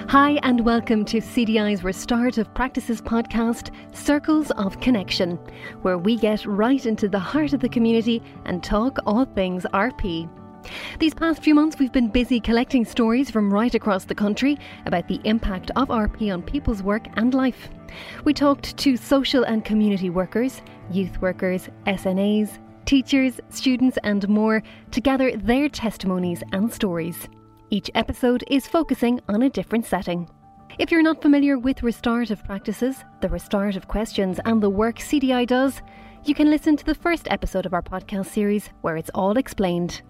Hi and welcome to CDI's Restorative Practices podcast, Circles of Connection, where we get right into the heart of the community and talk all things RP. These past few months we've been busy collecting stories from right across the country about the impact of RP on people's work and life. We talked to social and community workers, youth workers, SNAs, teachers, students and more to gather their testimonies and stories. Each episode is focusing on a different setting. If you're not familiar with restorative practices, the restorative questions and the work CDI does, you can listen to the first episode of our podcast series where it's all explained.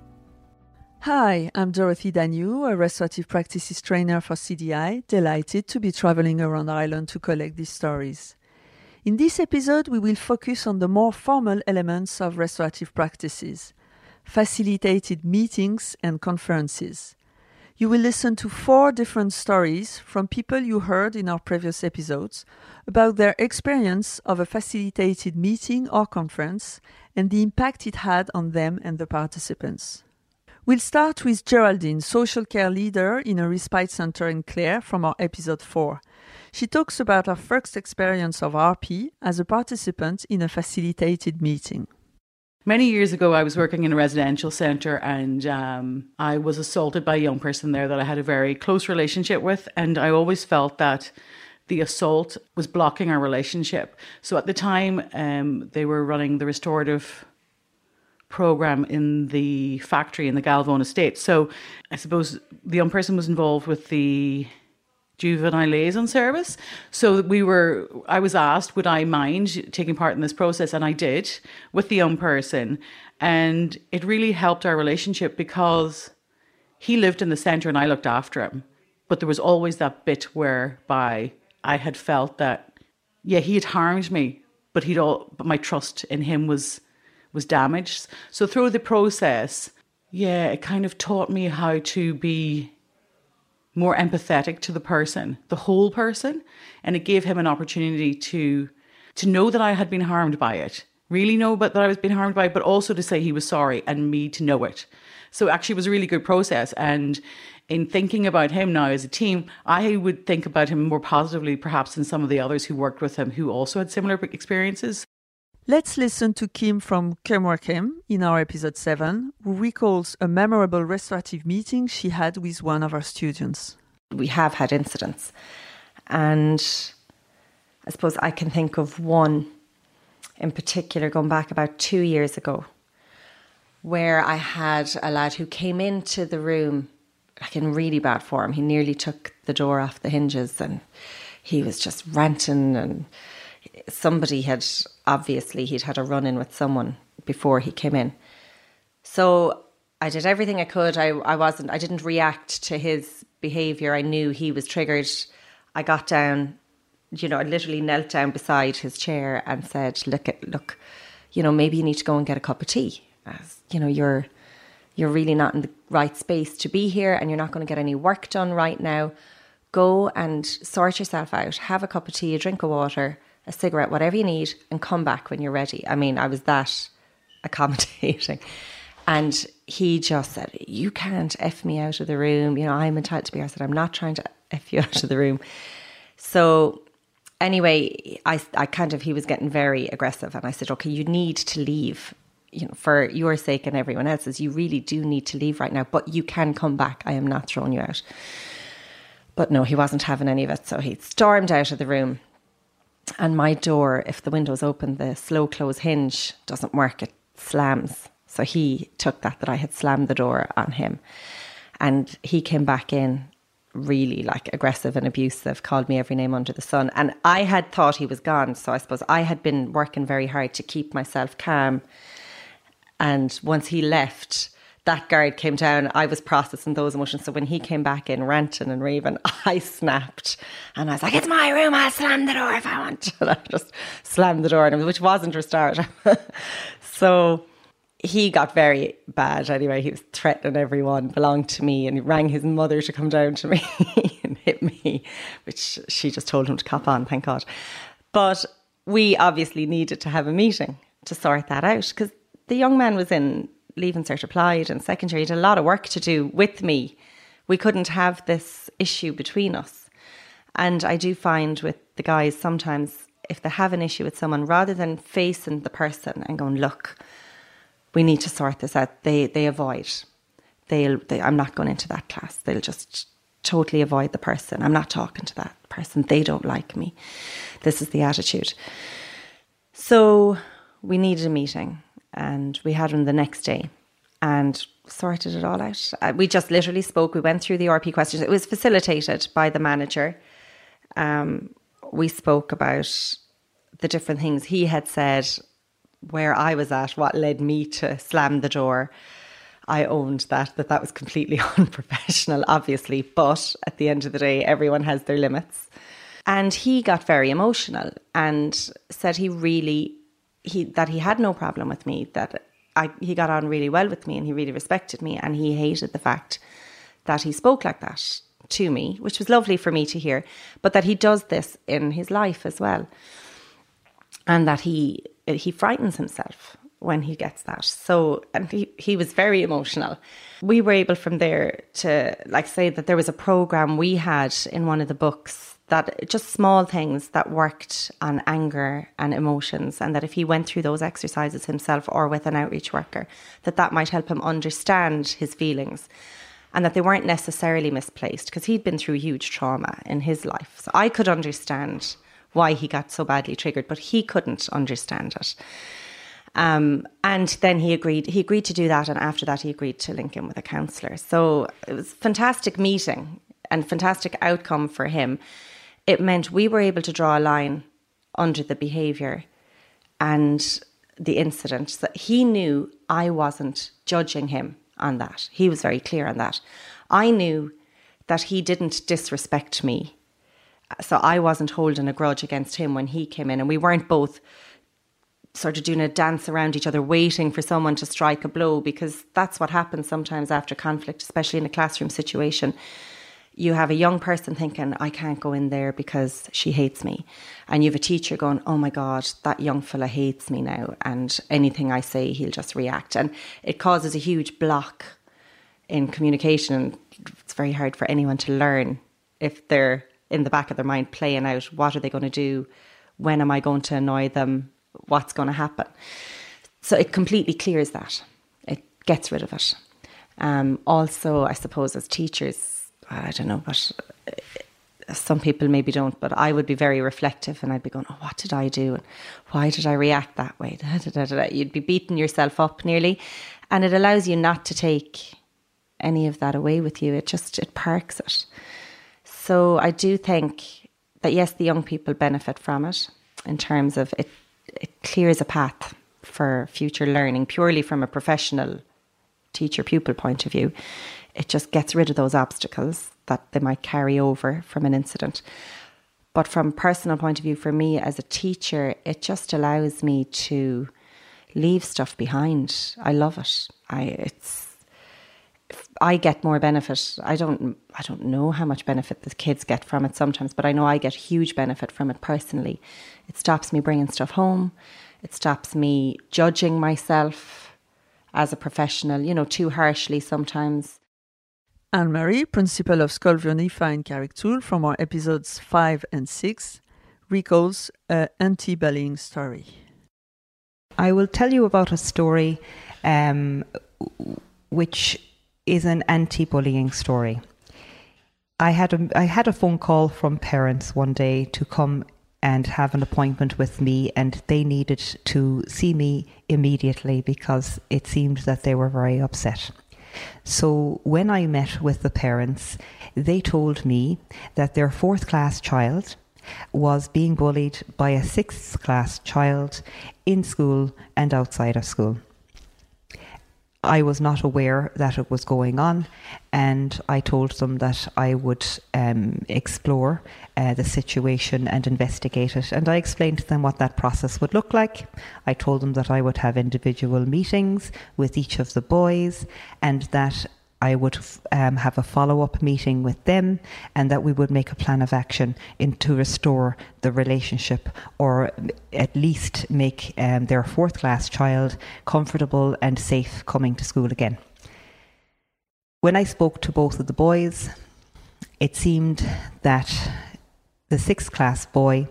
Hi, I'm Dorothy Dagnew, a restorative practices trainer for CDI, delighted to be traveling around Ireland to collect these stories. In this episode, we will focus on the more formal elements of restorative practices, facilitated meetings and conferences. You will listen to 4 different stories from people you heard in our previous episodes about their experience of a facilitated meeting or conference and the impact it had on them and the participants. We'll start with Geraldine, social care leader in a respite center in Clare from our episode 4. She talks about her first experience of RP as a participant in a facilitated meeting. Many years ago, I was working in a residential centre and I was assaulted by a young person there that I had a very close relationship with, and I always felt that the assault was blocking our relationship. So at the time, they were running the restorative programme in the factory in the Galvone estate. So I suppose the young person was involved with the juvenile liaison service. So I was asked, would I mind taking part in this process? And I did with the young person. And it really helped our relationship because he lived in the centre and I looked after him. But there was always that bit whereby I had felt that, yeah, he had harmed me, but my trust in him was damaged. So through the process, yeah, it kind of taught me how to be more empathetic to the person, the whole person. And it gave him an opportunity to know that I had been harmed by it, really know that I was being harmed by it, but also to say he was sorry and me to know it. So actually it was a really good process. And in thinking about him now as a team, I would think about him more positively perhaps than some of the others who worked with him who also had similar experiences. Let's listen to Kim from Cumworkim in our episode 7, who recalls a memorable restorative meeting she had with one of our students. We have had incidents, and I suppose I can think of one in particular going back about 2 years ago, where I had a lad who came into the room like in really bad form. He nearly took the door off the hinges and he was just ranting, and somebody he'd had a run-in with someone before he came in. So I did everything I could. I didn't react to his behaviour. I knew he was triggered. I got down, I literally knelt down beside his chair and said, look, maybe you need to go and get a cup of tea. You're really not in the right space to be here and you're not going to get any work done right now. Go and sort yourself out. Have a cup of tea, a drink of water, a cigarette, whatever you need, and come back when you're ready. I mean, I was that accommodating. And he just said, you can't F me out of the room. I'm entitled to be here. I said, I'm not trying to F you out of the room. So anyway, he was getting very aggressive. And I said, okay, you need to leave, for your sake and everyone else's. You really do need to leave right now, but you can come back. I am not throwing you out. But no, he wasn't having any of it. So he stormed out of the room. And my door, if the window's open, the slow close hinge doesn't work. It slams. So he took that I had slammed the door on him. And he came back in really aggressive and abusive, called me every name under the sun. And I had thought he was gone. So I suppose I had been working very hard to keep myself calm. And once he left, that guard came down. I was processing those emotions. So when he came back in ranting and raving, I snapped. And I was like, it's my room. I'll slam the door if I want. And I just slammed the door, which wasn't restorative. So he got very bad anyway. He was threatening everyone, belonged to me, and he rang his mother to come down to me and hit me, which she just told him to cop on, thank God. But we obviously needed to have a meeting to sort that out because the young man was in Leaving Cert Applied and secondary. He had a lot of work to do with me. We couldn't have this issue between us. And I do find with the guys sometimes, if they have an issue with someone, rather than facing the person and going, look, we need to sort this out, they avoid. I'm not going into that class. They'll just totally avoid the person. I'm not talking to that person. They don't like me. This is the attitude. So we needed a meeting, and we had one the next day and sorted it all out. We just literally spoke. We went through the RP questions. It was facilitated by the manager. We spoke about the different things he had said, where I was at, what led me to slam the door. I owned that was completely unprofessional, obviously, but at the end of the day, everyone has their limits. And he got very emotional and said that he had no problem with me, that he got on really well with me and he really respected me, and he hated the fact that he spoke like that to me, which was lovely for me to hear, but that he does this in his life as well, and that he frightens himself when he gets that. So, and he was very emotional. We were able from there to say that there was a program we had in one of the books, that just small things that worked on anger and emotions, and that if he went through those exercises himself or with an outreach worker, that might help him understand his feelings, and that they weren't necessarily misplaced, because he'd been through huge trauma in his life. So I could understand why he got so badly triggered, but he couldn't understand it. And then he agreed to do that, and after that he agreed to link in with a counsellor. So it was a fantastic meeting and fantastic outcome for him. It meant we were able to draw a line under the behaviour and the incident, that he knew I wasn't judging him on that. He was very clear on that. I knew that he didn't disrespect me, so I wasn't holding a grudge against him when he came in, and we weren't both sort of doing a dance around each other, waiting for someone to strike a blow, because that's what happens sometimes after conflict, especially in a classroom situation. You have a young person thinking, I can't go in there because she hates me. And you have a teacher going, oh my God, that young fella hates me now, and anything I say, he'll just react. And it causes a huge block in communication. And it's very hard for anyone to learn if they're in the back of their mind playing out, what are they going to do? When am I going to annoy them? What's going to happen? So it completely clears that. It gets rid of it. Also, I suppose as teachers, I don't know, but some people maybe don't, but I would be very reflective, and I'd be going, oh, what did I do? And why did I react that way? You'd be beating yourself up nearly. And it allows you not to take any of that away with you. It parks it. So I do think that, yes, the young people benefit from it in terms of it clears a path for future learning, purely from a professional teacher-pupil point of view. It just gets rid of those obstacles that they might carry over from an incident. But from a personal point of view, for me as a teacher, it just allows me to leave stuff behind. I love it. I get more benefit. I don't know how much benefit the kids get from it sometimes, but I know I get huge benefit from it personally. It stops me bringing stuff home. It stops me judging myself as a professional, too harshly sometimes. Anne-Marie, principal of Scolvio NIFA in Carricktwoul, from our episodes 5 and 6, recalls an anti-bullying story. I will tell you about a story which is an anti-bullying story. I had a phone call from parents one day to come and have an appointment with me, and they needed to see me immediately because it seemed that they were very upset. So when I met with the parents, they told me that their 4th class child was being bullied by a 6th class child in school and outside of school. I was not aware that it was going on, and I told them that I would explore the situation and investigate it. And I explained to them what that process would look like. I told them that I would have individual meetings with each of the boys, and that I would have a follow-up meeting with them, and that we would make a plan of action to restore the relationship, or at least make their 4th class child comfortable and safe coming to school again. When I spoke to both of the boys, it seemed that the 6th class boy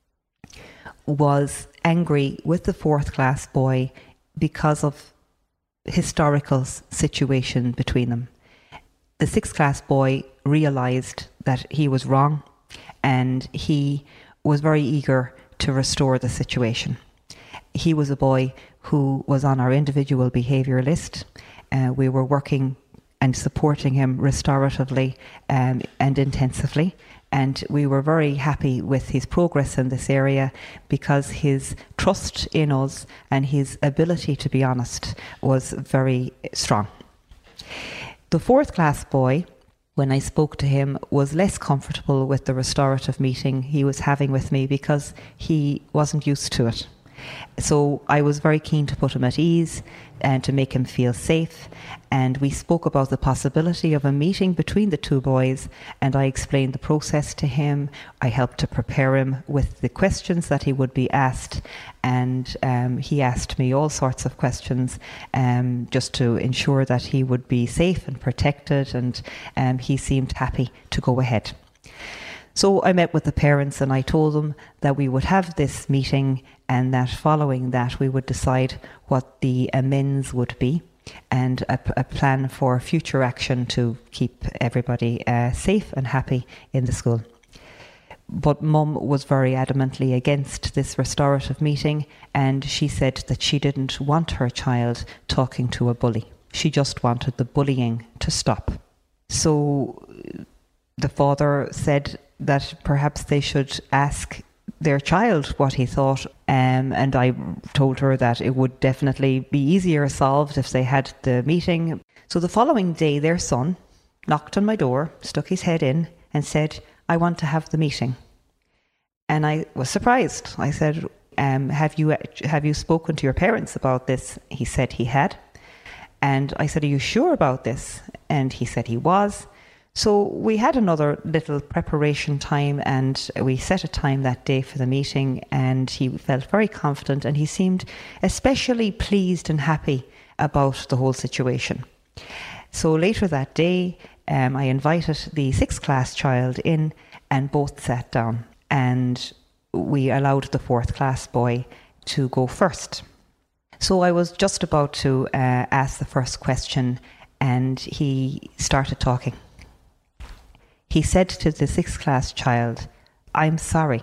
was angry with the 4th class boy because of historical situation between them. The 6th class boy realised that he was wrong, and he was very eager to restore the situation. He was a boy who was on our individual behaviour list. We were working and supporting him restoratively and intensively. And we were very happy with his progress in this area because his trust in us and his ability to be honest was very strong. The 4th class boy, when I spoke to him, was less comfortable with the restorative meeting he was having with me because he wasn't used to it. So I was very keen to put him at ease and to make him feel safe. And we spoke about the possibility of a meeting between the two boys, and I explained the process to him. I helped to prepare him with the questions that he would be asked, and he asked me all sorts of questions just to ensure that he would be safe and protected, and he seemed happy to go ahead. So I met with the parents and I told them that we would have this meeting and that following that we would decide what the amends would be and a plan for future action to keep everybody safe and happy in the school. But Mum was very adamantly against this restorative meeting, and she said that she didn't want her child talking to a bully. She just wanted the bullying to stop. So the father said that perhaps they should ask their child what he thought, and I told her that it would definitely be easier solved if they had the meeting. So the following day their son knocked on my door, stuck his head in and said, "I want to have the meeting." And I was surprised. I said, have you spoken to your parents about this? He said he had. And I said, "Are you sure about this?" And he said he was. So we had another little preparation time, and we set a time that day for the meeting, and he felt very confident and he seemed especially pleased and happy about the whole situation. So later that day, I invited the 6th class child in, and both sat down, and we allowed the 4th class boy to go first. So I was just about to ask the first question, and he started talking. He said to the 6th class child, "I'm sorry.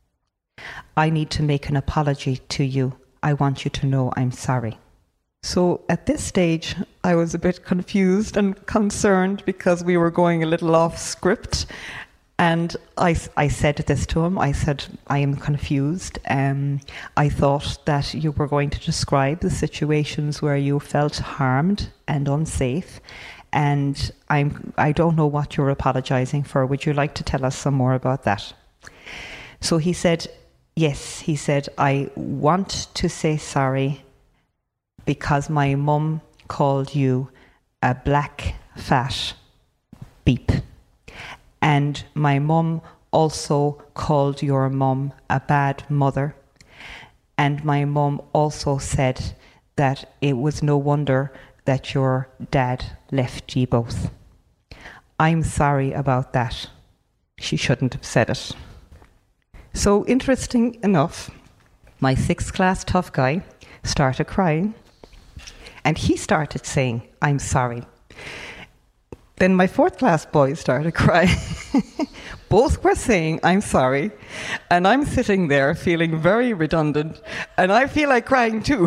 I need to make an apology to you. I want you to know I'm sorry." So at this stage, I was a bit confused and concerned because we were going a little off script. And I said this to him. I said, "I am confused. I thought that you were going to describe the situations where you felt harmed and unsafe. And I don't know what you're apologising for. Would you like to tell us some more about that?" So he said, yes. He said, "I want to say sorry because my mum called you a black, fat beep. And my mum also called your mum a bad mother. And my mum also said that it was no wonder that your dad left ye both. I'm sorry about that. She shouldn't have said it." So interesting enough, my 6th class tough guy started crying, and he started saying, "I'm sorry." Then my 4th class boy started crying. Both were saying, "I'm sorry." And I'm sitting there feeling very redundant, and I feel like crying too.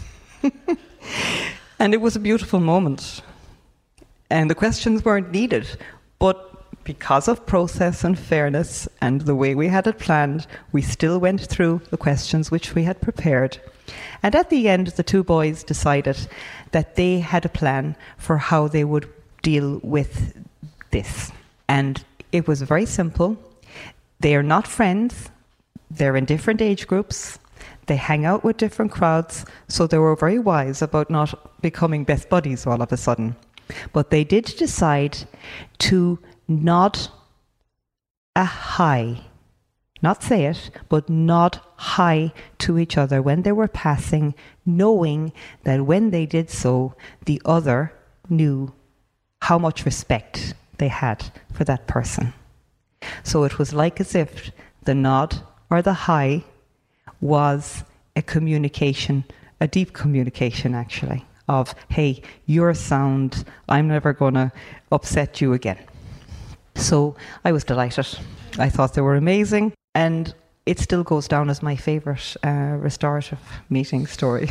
And it was a beautiful moment. And the questions weren't needed. But because of process and fairness and the way we had it planned, we still went through the questions which we had prepared. And at the end, the two boys decided that they had a plan for how they would deal with this. And it was very simple. They are not friends. They're in different age groups. They hang out with different crowds, so they were very wise about not becoming best buddies all of a sudden. But they did decide to nod a hi, not say it, but nod hi to each other when they were passing, knowing that when they did so, the other knew how much respect they had for that person. So it was like as if the nod or the hi was a communication, a deep communication actually, of, hey, you're sound, I'm never going to upset you again. So I was delighted. I thought they were amazing, and it still goes down as my favourite restorative meeting story.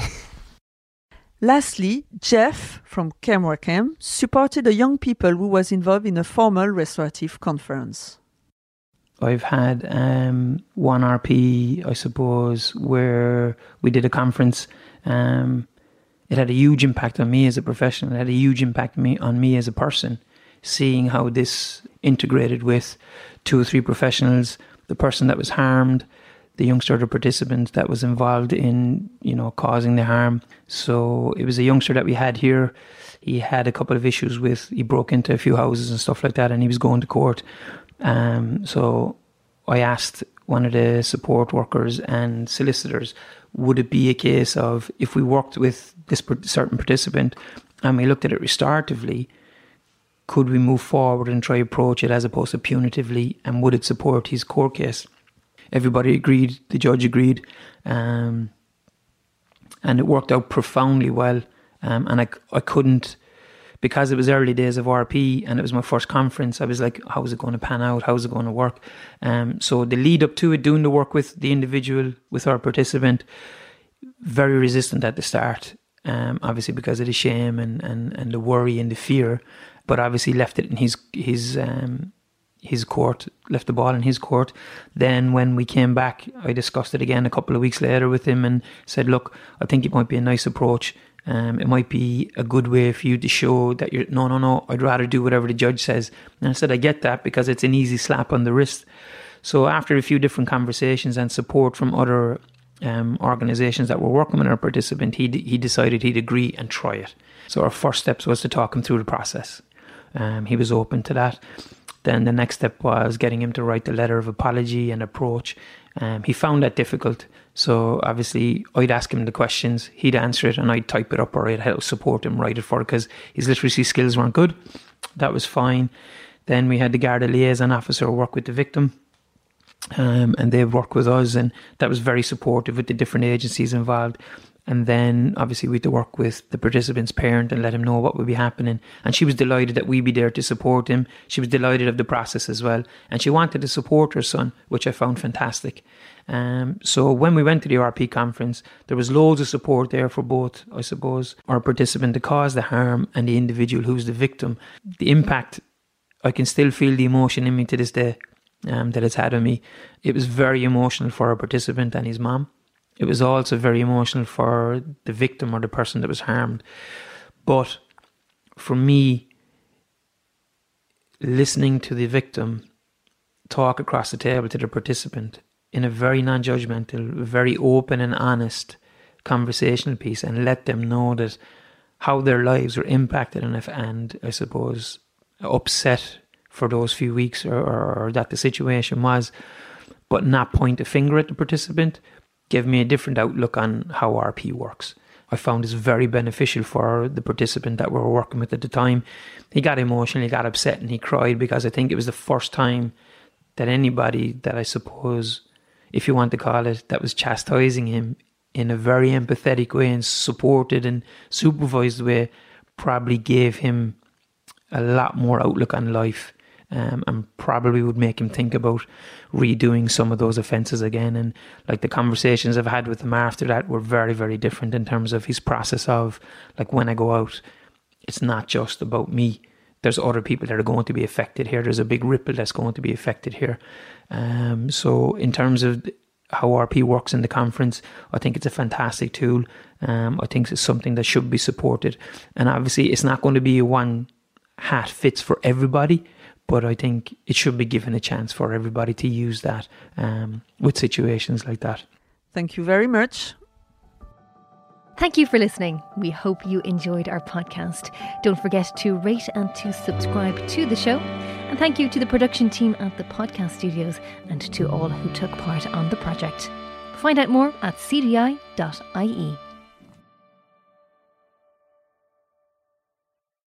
Lastly, Jeff from Kemwakem supported a young people who was involved in a formal restorative conference. I've had one RP, I suppose, where we did a conference. It had a huge impact on me as a professional. It had a huge impact on me as a person, seeing how this integrated with 2 or 3 professionals, the person that was harmed, the youngster, the participant that was involved in, causing the harm. So it was a youngster that we had here. He had a couple of issues he broke into a few houses and stuff like that, and he was going to court. So I asked one of the support workers and solicitors, would it be a case of, if we worked with this certain participant and we looked at it restoratively, could we move forward and try approach it as opposed to punitively, and would it support his court case? Everybody agreed, the judge agreed, and it worked out profoundly well. And I couldn't, because it was early days of RP and it was my first conference, I was like, how is it going to pan out? How is it going to work? So the lead up to it, doing the work with the individual, with our participant, very resistant at the start, obviously because of the shame and the worry and the fear, but obviously left it in his court, left the ball in his court. Then when we came back, I discussed it again a couple of weeks later with him and said, look, I think it might be a nice approach. It might be a good way for you to show that you're, no, I'd rather do whatever the judge says. And I said, I get that, because it's an easy slap on the wrist. So after a few different conversations and support from other organisations that were working with our participant, he decided he'd agree and try it. So our first steps was to talk him through the process. He was open to that. Then the next step was getting him to write the letter of apology and approach. He found that difficult. So obviously I'd ask him the questions, he'd answer it, and I'd type it up, or I'd help support him write it for it, because his literacy skills weren't good. That was fine. Then we had the Garda liaison officer work with the victim, and they'd work with us, and that was very supportive with the different agencies involved. And then obviously we had to work with the participant's parent and let him know what would be happening. And she was delighted that we'd be there to support him. She was delighted of the process as well. And she wanted to support her son, which I found fantastic. So when we went to the RP conference, there was loads of support there for both, I suppose, our participant to cause the harm and the individual who's the victim. The impact, I can still feel the emotion in me to this day that it's had on me. It was very emotional for our participant and his mom. It was also very emotional for the victim or the person that was harmed. But for me, listening to the victim talk across the table to the participant in a very non-judgmental, very open and honest conversational piece, and let them know that how their lives were impacted and I suppose upset for those few weeks or that the situation was, but not point a finger at the participant, gave me a different outlook on how RP works. I found this very beneficial for the participant that we were working with at the time. He got emotional, he got upset, and he cried, because I think it was the first time that anybody that I suppose, if you want to call it, that was chastising him in a very empathetic way and supported and supervised way, probably gave him a lot more outlook on life. And probably would make him think about redoing some of those offences again. And like the conversations I've had with him after that were very, very different in terms of his process of, like, when I go out, it's not just about me. There's other people that are going to be affected here. There's a big ripple that's going to be affected here. So in terms of how RP works in the conference, I think it's a fantastic tool. I think it's something that should be supported. And obviously it's not going to be a one hat fits for everybody, but I think it should be given a chance for everybody to use that with situations like that. Thank you very much. Thank you for listening. We hope you enjoyed our podcast. Don't forget to rate and to subscribe to the show. And thank you to the production team at the podcast studios and to all who took part on the project. Find out more at cdi.ie.